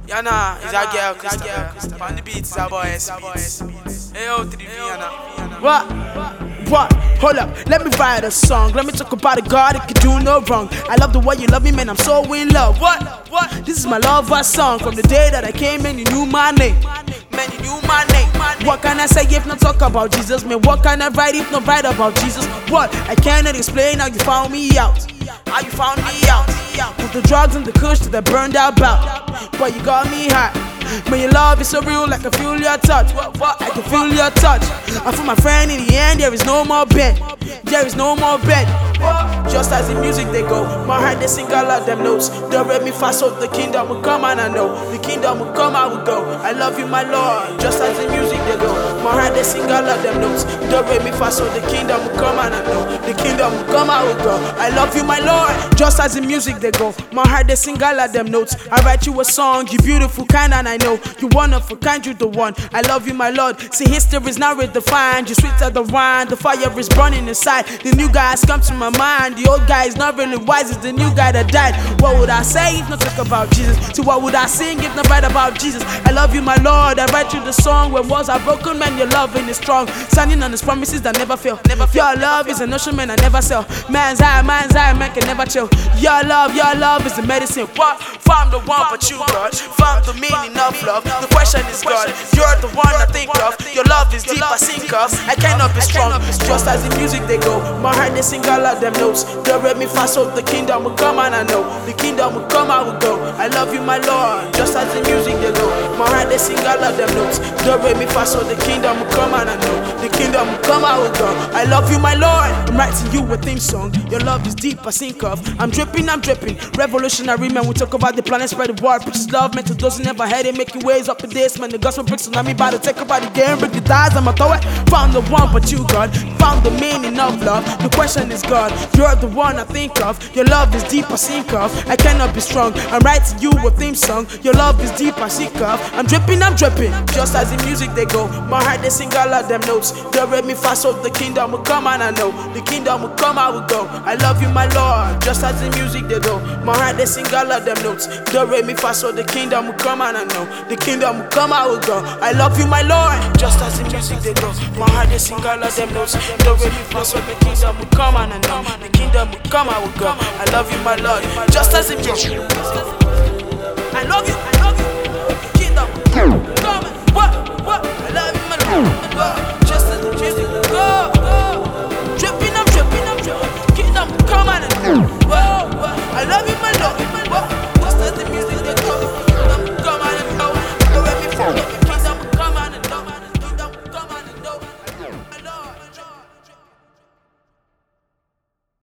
Yana, is our girl, Christopher. On the beat is our boy, S-Beats. Hey, yo, 3V, Yana. What? Hold up, let me write a song. Let me talk about a God that can do no wrong. I love the way you love me, man, I'm so in love. What? This is my lover song. From the day that I came in, you knew my name. Man, you knew my name. What can I say if not talk about Jesus? Man, what can I write if not write about Jesus? What? I cannot explain how you found me out. How you found me out. With the drugs and the kush that I burned out about. But you got me high. Man, your love is so real, I can feel your touch. I can feel your touch. And for my friend, in the end, there is no more bed. There is no more bed. Just as the music they go, my heart they sing all of them notes. The re mi fa so the kingdom will come and I know the kingdom will come, I will go. I love you, my Lord. Just as the music they go, my heart they sing all of them notes. The re mi fa so the kingdom will come and I know the kingdom will come, I will go. I love you, my Lord. Just as the music they go, my heart they sing all of them notes. I write you a song, you beautiful kind and I know you wonderful kind, you the one. I love you, my Lord. See, history is now redefined. You sweeter the wine, the fire is burning inside. The new guys come to my mind. The old guy is not really wise, it's the new guy that died. What would I say if not talk about Jesus? See, what would I sing if not write about Jesus? I love you, my Lord. I write you the song when walls are broken, man, your loving is strong. Standing on his promises that never fail. Your love is an ocean, man, I never sell. Man's eye, man can never chill. Your love is the medicine. What? Found the one but you, God. Found the meaning of love. The question is God. You're the one I think of. Your love is deep, I sink of. I cannot be strong. Just as the music they go, my heart they sing all of them notes. The re mi fa so the kingdom will come and I know the kingdom will come, I will go. I love you, my Lord. Just as the music they go, my heart they sing all of them notes. The re mi fa so the kingdom will come and I know the kingdom will come, I will go. I love you, my Lord. I'm writing you a theme song. Your love is deep, I sink of. I'm dripping. Revolutionary man, we talk about the planet, spread the word, preaches love, meant to those who never had it, making ways up to this, man. The gospel bricks tsunami, about to take about the game, break the ties, I'ma throw it. Found the one but you, God. Found the meaning of love. The question is God. You're the one I think of. Your love is deep, I sink of. I cannot be strong. I'm writing you a theme song. Your love is deep, I sink of. I'm dripping. Just as the music they go, my heart they sing all of them notes. The re mi fa so the kingdom will come and I know the kingdom will come, I will go. I love you, my Lord. Just as the music they go, my heart they sing all of them notes. The re mi fa so the kingdom will come and I know the kingdom will come, I will go. I love you, my Lord. Just as the music they go, my heart they sing all of them notes. The re mi fa so the kingdom will come and I know the kingdom will come, I will go. I love you, my Lord. Just as the music.